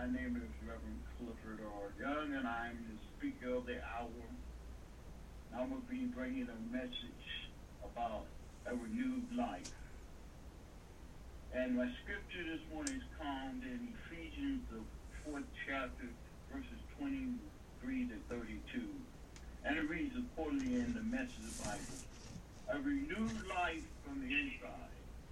My name is Reverend Clifford R. Young, and I'm the speaker of the hour. I'm going to be bringing a message about a renewed life. And my scripture this morning is found in Ephesians, the 4th chapter, verses 23 to 32. And it reads accordingly in the Message Bible. A renewed life from the inside.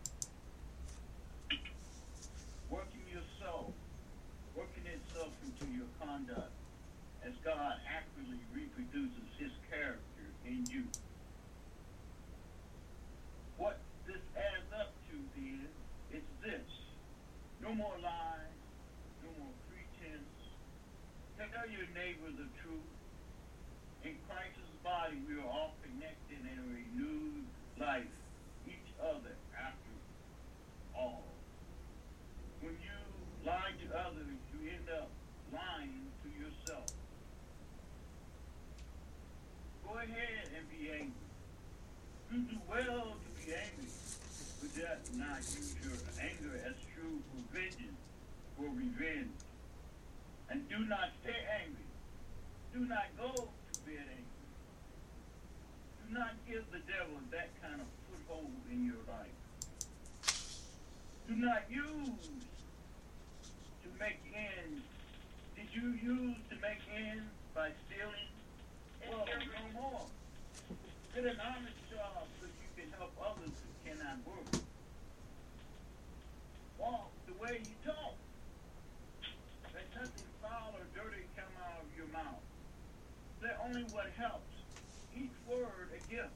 Working itself into your conduct as God accurately reproduces his character in you. What this adds up to then is this. No more lies, no more pretense. Tell your neighbor the truth. In Christ's body, we are all connected in a renewed life, each other after all. When you lie to others, you end up lying to yourself. Go ahead and be angry. You do well to be angry, but do not use your anger as true for revenge. And do not stay angry. Do not go to bed angry. Do not give the devil that kind of foothold in your life. Do not use to make ends. Did you use to make ends by stealing? Well, no more. Get an honest job so you can help others who cannot work. Walk the way you talk. Let nothing foul or dirty come out of your mouth. Say only what helps. Each word a gift.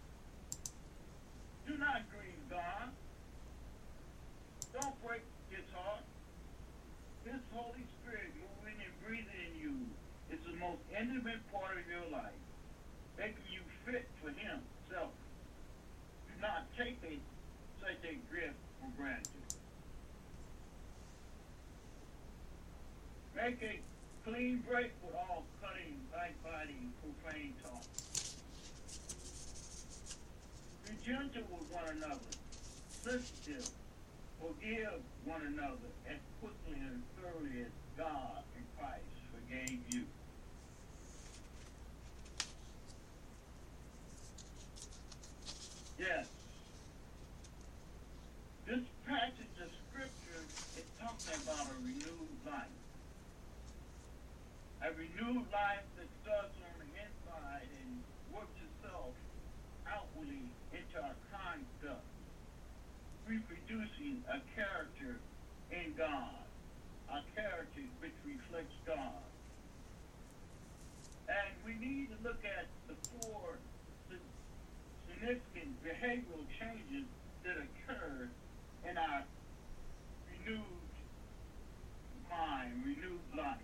Do not grieve God. Don't break his heart. His Holy Spirit moving and breathing in you is the most intimate part of your life, making you fit for himself. Do not take such a gift for granted. Make a clean break with all cutting, backbiting, profane talk. Be gentle with one another, sensitive. Forgive one another as quickly and thoroughly as God in Christ forgave you. Yes. This passage of scripture is talking about a renewed life. A renewed life that starts on the inside and works itself outwardly into our conduct, reproducing a character in God, a character which reflects God. And we need to look at the four significant behavioral changes that occur in our renewed mind, renewed life.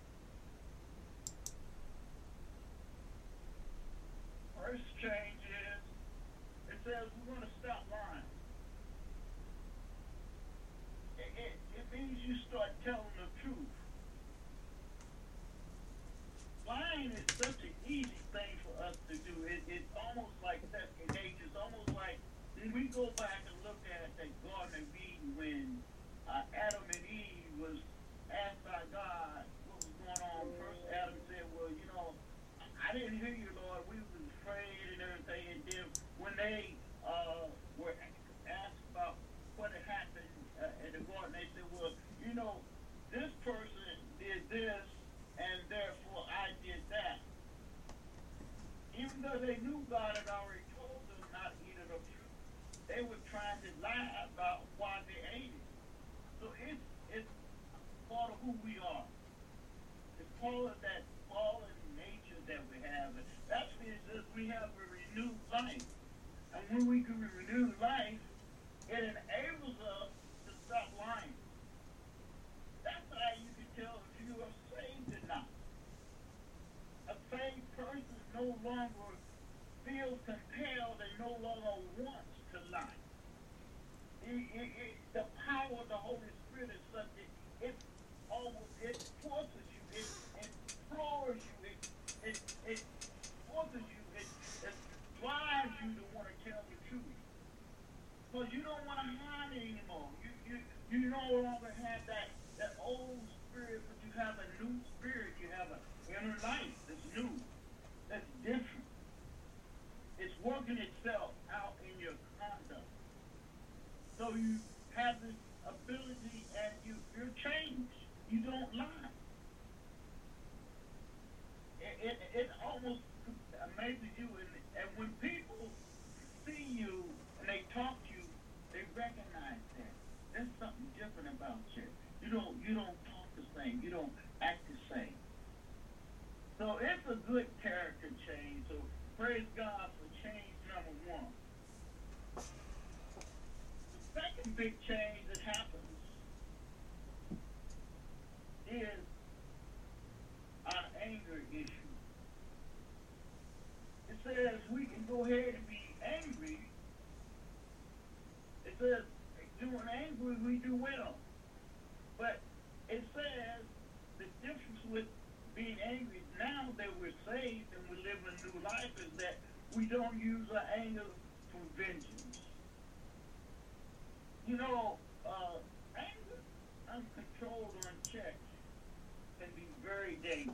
First change is, it says we're going to stop lying. It means you start telling the truth. Lying is such an easy thing for us to do. It's almost like second nature. It's almost like when we go back and look at the Garden of Eden when Adam and Eve was asked by God what was going on. First Adam said, well, I didn't hear you, Lord. We was afraid and everything. And then when they were asked about what had happened in the garden, they said, well, this person did this, and therefore I did that. Even though they knew God had already told them not to eat of the fruit, they were trying to lie about why they ate it. So it's part of who we are. It's part of that fallen nature that we have. And that's what it says we have a renewed life. And when we can renew life, it enables us to stop lying. That's how you can tell if you are saved or not. A saved person no longer feels compelled and no longer wants to lie. The power of the Holy Spirit is such that it forces you, it implores you, it forces you, it drives you to want to tell the truth. Because you don't want to hide anymore. You no longer have that old spirit inner life that's new, that's different. It's working itself out in your conduct. So you have this ability and you're changed. You don't lie. It almost amazes you. And when people see you and they talk to you, they recognize that. There's something different about you. You don't talk the same. You don't act the same. So it's a good character change. So praise God for change number one. The second big change that happens is our anger issue. It says we can go ahead and be angry. It says doing angry we do well. But it says the difference with being angry now that we're saved and we live a new life is that we don't use our anger for vengeance. Anger uncontrolled, unchecked, can be very dangerous.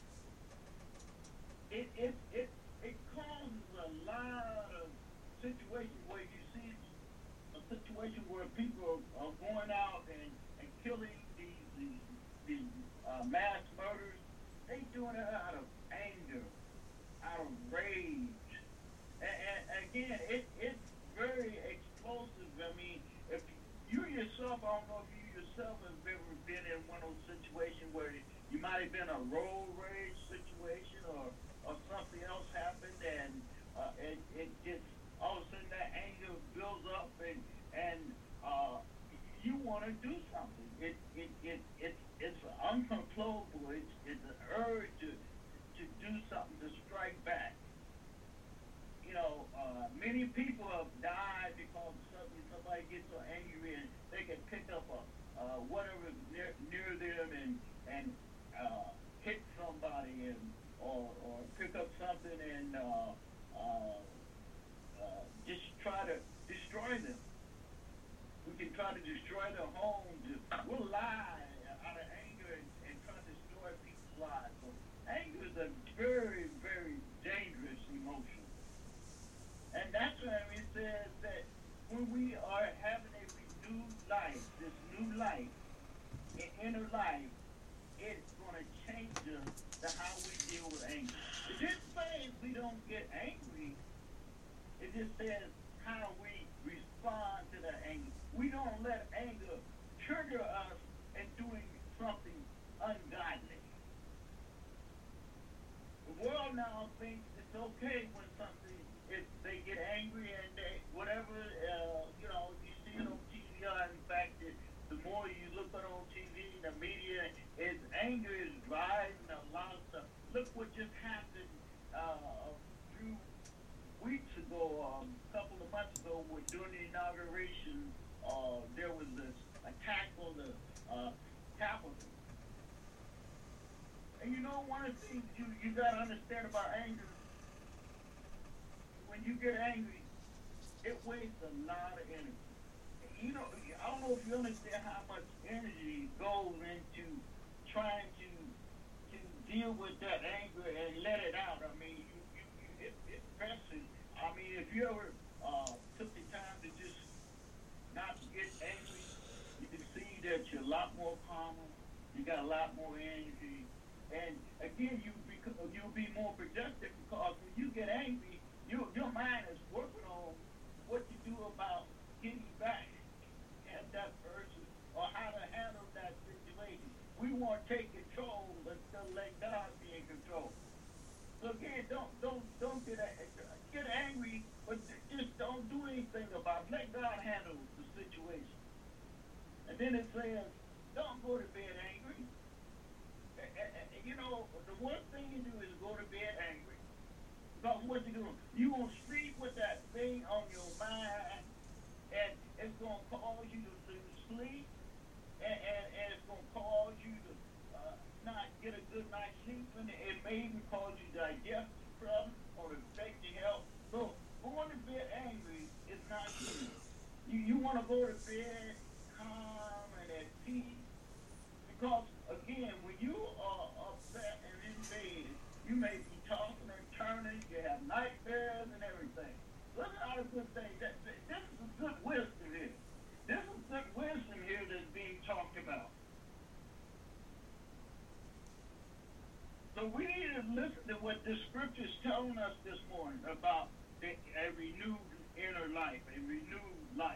It causes a lot of situations where you see a situation where people are going out and killing these mass murders. They doing it out of anger, out of rage. And again, it's very explosive. I mean, if you yourself, I don't know if you yourself have ever been in one of those situations where you might have been a road rage situation or something else happened and it gets, all of a sudden that anger builds up and you want to do something. It's uncontrollable. It's an urge to do something, to strike back. Many people have died because suddenly somebody gets so angry and they can pick up whatever near them and hit somebody or pick up something and just try to destroy them. We can try to destroy their homes. We'll lie out of anger and try to destroy people's lives. So anger is a very, very dangerous emotion. And that's why it says that when we are having a renewed life, this new life, an inner life, it's going to change us to how we deal with anger. It didn't say we don't get angry. It just says how we respond to that anger. We don't let anger trigger us in doing something ungodly. The world now thinks it's okay when something, if they get angry and they, whatever, you see it on TV. In fact, the more you look at on TV, the media, anger is driving a lot of stuff. Look what just happened a few weeks ago, a couple of months ago, during the inauguration, there was this attack on the Capitol. And one of the things you got to understand about anger, when you get angry, it wastes a lot of energy. I don't know if you understand how much energy goes into trying to deal with that anger and let it out. I mean, it presses. I mean, if you ever took the time to just not get angry, you can see that you're a lot more calmer. You got a lot more energy. And again, you'll be more productive because when you get angry, your mind is working on what to do about getting back at that person or how to handle that situation. We want to take control instead of let God be in control. So again, don't get angry, but just don't do anything about it. Let God handle the situation. And then it says, don't go to bed angry. The worst thing you do is go to bed angry. Because what you doing? You gonna sleep with that thing on your mind, and it's gonna cause you to lose sleep, and it's gonna cause you to not get a good night's sleep, and it may even cause you digestive problems or affect your health. So going to bed angry is not good. You want to go to bed calm and at peace, because again, when you are upset and in bed, You may be tossing and turning. You have nightmares and everything. Look at all the good things. This is good wisdom here. This is good wisdom here that's being talked about. So we need to listen to what the scripture is telling us this morning about a renewed inner life, a renewed life.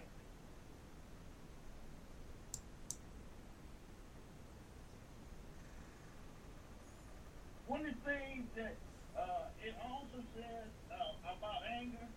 One of the things that it also says about anger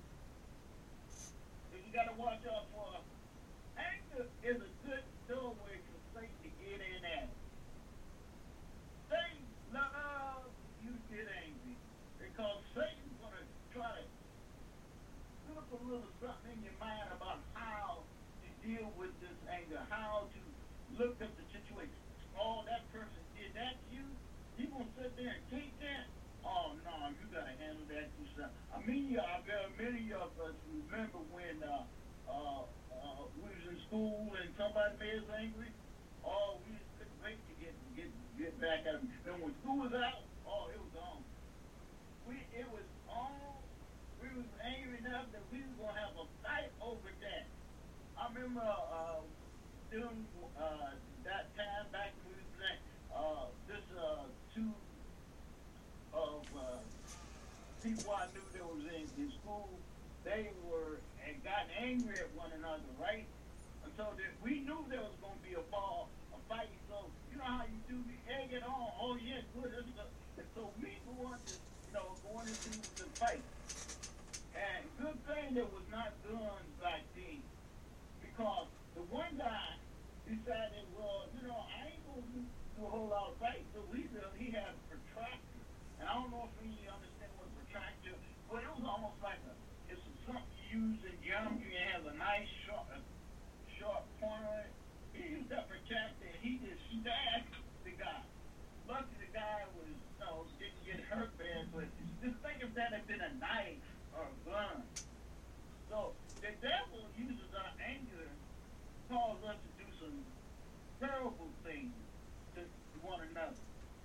is you got to watch out for. Anger is a good doorway for Satan to get in at. Satan loves you to get angry because Satan's going to try to put up a little something in your mind about how to deal with this anger, how to look at the situation. Oh, that person did that to you? You gonna sit there and take that? Oh no, you gotta handle that yourself. Many of us remember when we was in school and somebody made us angry. Oh, we just couldn't wait to get back at them. And when school was out, oh, it was on. It was on. We was angry enough that we was gonna have a fight over that. I remember during that time back when we was playing, this two of people I knew that was in school, they were and got angry at one another, right? And so that we knew there was going to be a fight. So you know how you do, you egg it on. Oh yeah, good. And so we going into the fight. And good thing there was not guns back then, because the one guy decided, well, I ain't going to do a whole lot of fighting. So he had a protractor. And I don't know if you understand what a protractor, but it was almost like it's something you use in geometry. It has a nice sharp corner. He used that protractor and he just stabbed the guy. Luckily the guy was, didn't get hurt bad, but just think if that had been a knife or a gun. So the devil uses our anger to cause us to do some terrible things to one another.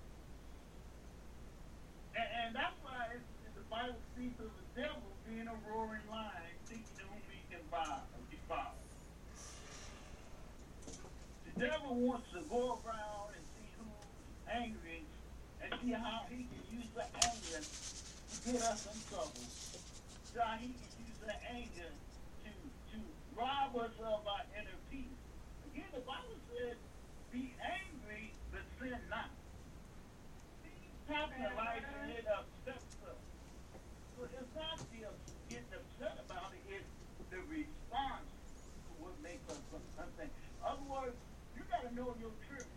And that's why the Bible speaks of the devil being a roaring lion, seeking whom he can devour. The devil wants to go around and see who's angry and see how he can use the anger to get us in trouble. So how he can use the anger to rob us of our inner peace. Again, the Bible says, be angry, but sin not. Happening in life and it upsets us. So it's not the getting upset about it, it's the response to what makes us something. In other words, you got to know your truth.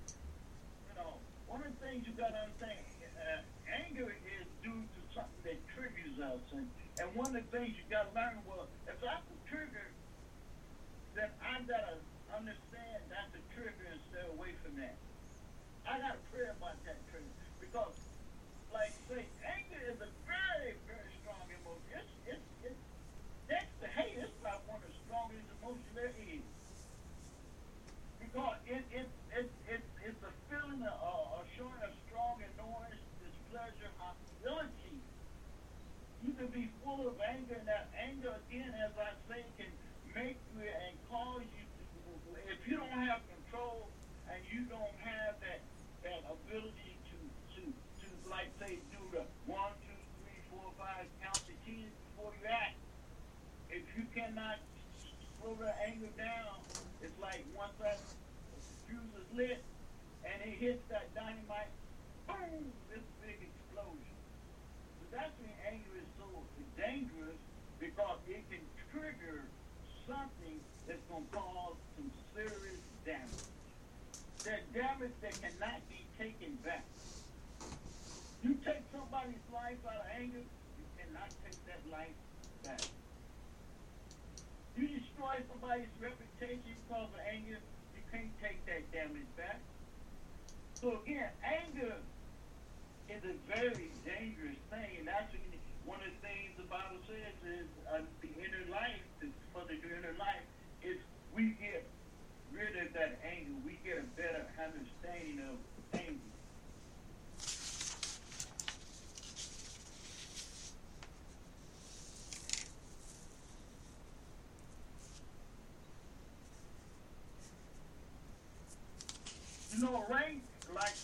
One of the things you got to understand, anger is due to something that triggers us. And one of the things you got to learn, well, if that's a trigger, then I got to understand that's a trigger and stay away from that. I got to pray about that trigger. Because like say, anger is a very, very strong emotion. It's next to hate, it's probably one of the strongest emotions there is. Because it's a feeling of showing a strong annoyance, displeasure, hostility. You can be full of anger, and that anger, again, as I say, can make you and cause you to, if you don't have control and you don't have that ability to like say do the 1, 2, 3, 4, 5 count to 10 before you act. If you cannot slow the anger down, it's like once that fuse is lit and it hits that dynamite, boom, this big explosion. So that's when anger is so dangerous, because it can trigger something that's going to cause some serious damage. That damage that cannot be taken back. You take somebody's life out of anger, you cannot take that life back. You destroy somebody's reputation because of anger, you can't take that damage back. So again, anger is a very dangerous thing, and that's one of the things the Bible says is the inner life, for the inner life, is we get rid of that anger. We get a better understanding of anger.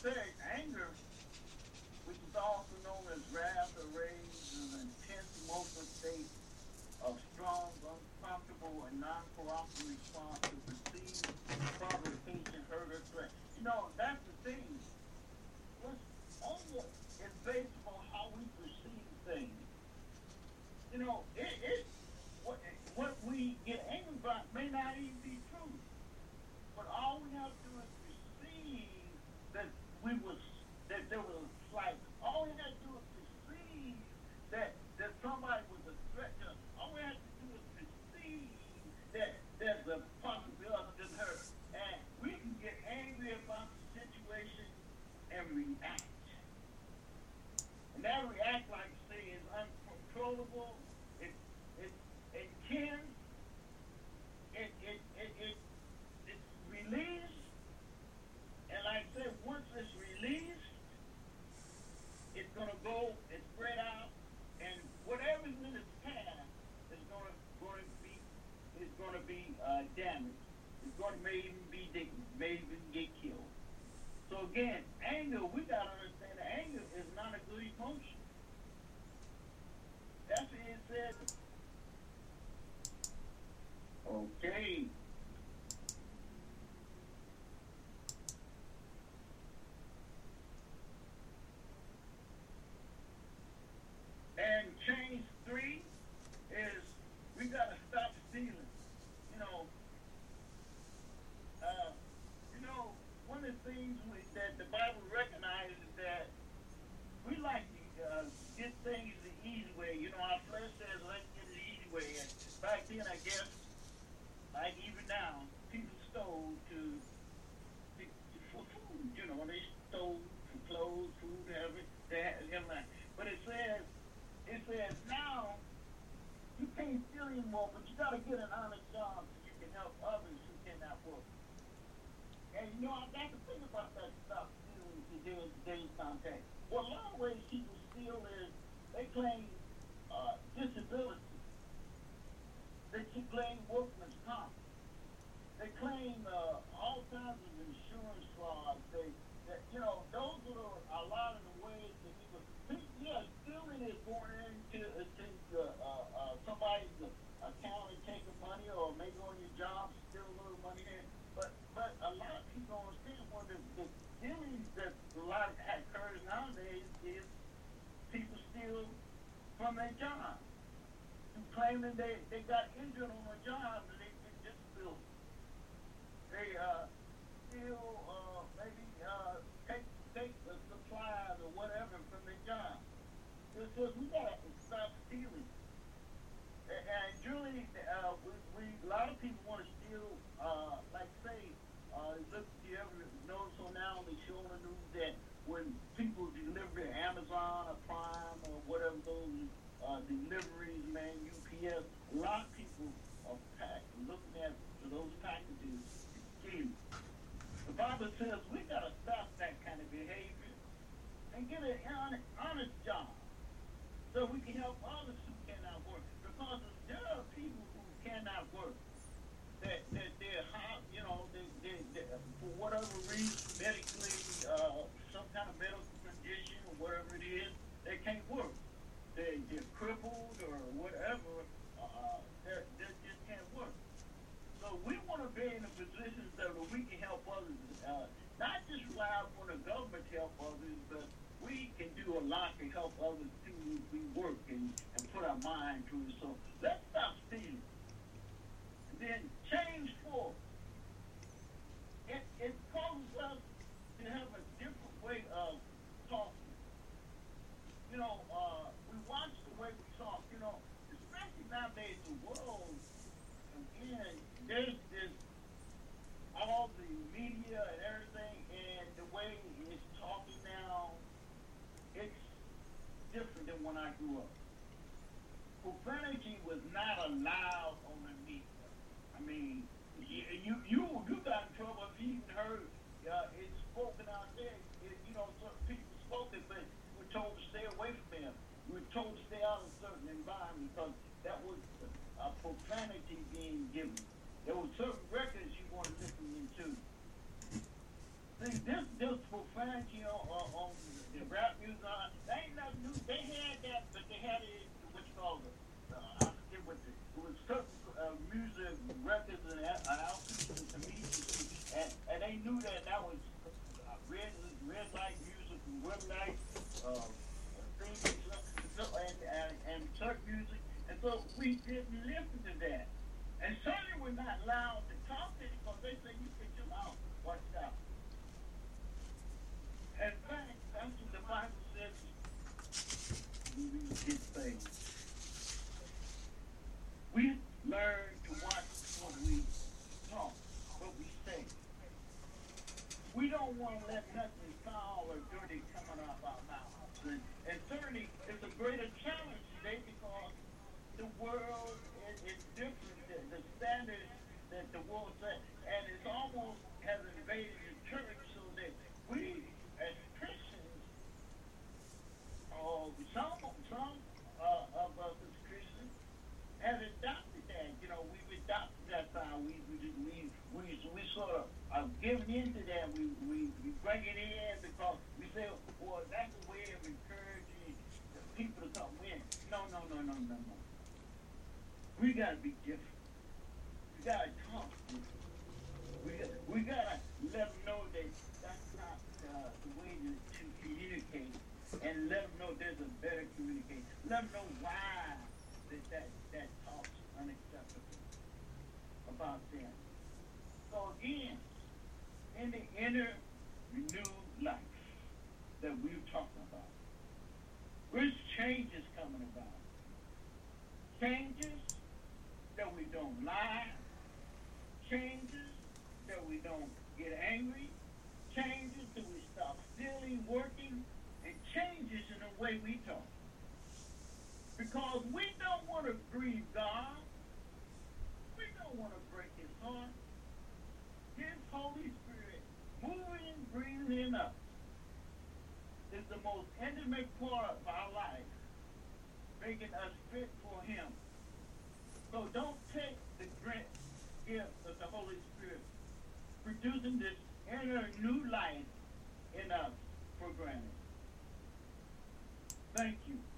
said, anger, which is also known as wrath or rage, is an intense emotional state of strong, uncomfortable, and non-cooperative response to perceived provocation, hurt, or threat. That's the thing. Anger is based on how we perceive things. What we get angry about may not even be true. But all we have to do is perceive that there was a slight. All we have to do is perceive that somebody was a threat to us. All we have to do is perceive that there's a possibility of them hurt. And we can get angry about the situation and react. And that react, like I say, is uncontrollable. It can. It's released. And like I said, once it's released, it's going to go and spread out. And whatever's in its path is going to be damaged. It's going to may even get killed. So again, anger, we got to understand that anger is not a good emotion. That's what it said. Okay. And change 3 is we got to stop stealing. One of the things that the Bible recognizes that we like to get things the easy way. Our flesh says, let's get it the easy way. And back then, I guess, like even now, people stole for food. They stole for clothes, food, everything. But it says now you can't steal anymore, but you got to get an honest job so you can help others who cannot work. And I got to think about that stuff in today's context. Well, a lot of ways people steal is they claim disability. They claim workman's comp. They claim all kinds of insurance frauds. Those are a lot of the ways that people. Stealing is going into somebody's account and taking money, or maybe on your job, steal a little money there. But a lot of people don't understand the stealing that a lot of occurs nowadays is people steal from their job, claiming they got injured on a job and they just steal. They steal maybe take the supplies or whatever from their job. It says we gotta stop stealing. And Julie, a lot of people want to steal, like say, look, do you ever notice on now they show on the news that when people deliver to Amazon or Prime or whatever those deliveries, UPS, a lot of people are looking at those packages stealing. The Bible says we got to stop that kind of behavior and get an honest job so we can help others who cannot work. Because there are people who cannot work that they're hot, they for whatever reason, medically, some kind of medical condition or whatever it is, they can't work. They're crippled or whatever. They just can't work. So we want to be in a position so that we can help others, not just rely on the government to help others, but we can do a lot to help others too if we work and put our mind to it. So let's stop stealing. And then change 4. It causes us to have a different way of talking. We watch the way we talk, especially nowadays the world, again, there's all the media and everything, and the way it's talking now, it's different than when I grew up. Profanity was not allowed on the media. I mean, you got in trouble if you even heard it spoken out there. Certain people spoke it, but we were told to stay away from them. We were told to stay out of certain environments because that was profanity being given. There were certain records you weren't listening to. See, this profanity on the rap music, they ain't nothing new. They had that, but they had it, what you call it, I forget what it was certain music records and albums and comedians, and they knew that was red light music, red light things, and church music, and so we didn't listen to that. And certainly we're not allowed to talk to it because they say you put your mouth. Watch out. In fact, that's what the Bible says. We get things. We learn to watch what we talk, what we say. We don't want to let nothing foul or dirty coming out of our mouths. And certainly it's a greater challenge today because the world is different. The standards that the world set, and it's almost has invaded the church so that we as Christians, some of us as Christians have adopted that. You know, we've adopted that style. We sort of are giving into that. We bring it in because we say, well, that's a way of encouraging the people to come in. No. We gotta be different. We gotta talk different. We gotta let them know that that's not the way to communicate, and let them know there's a better communication. Let them know why that talk's unacceptable about them. So again, in the inner renewed life that we're talking about, there's changes coming about. Changes that we don't lie, changes that we don't get angry, changes that we stop stealing, working, and changes in the way we talk. Because we don't want to grieve God. We don't want to break his heart. His Holy Spirit moving, breathing in us is the most intimate part of our life, making us fit for him. So don't take the great gift of the Holy Spirit producing this inner new life in us for granted. Thank you.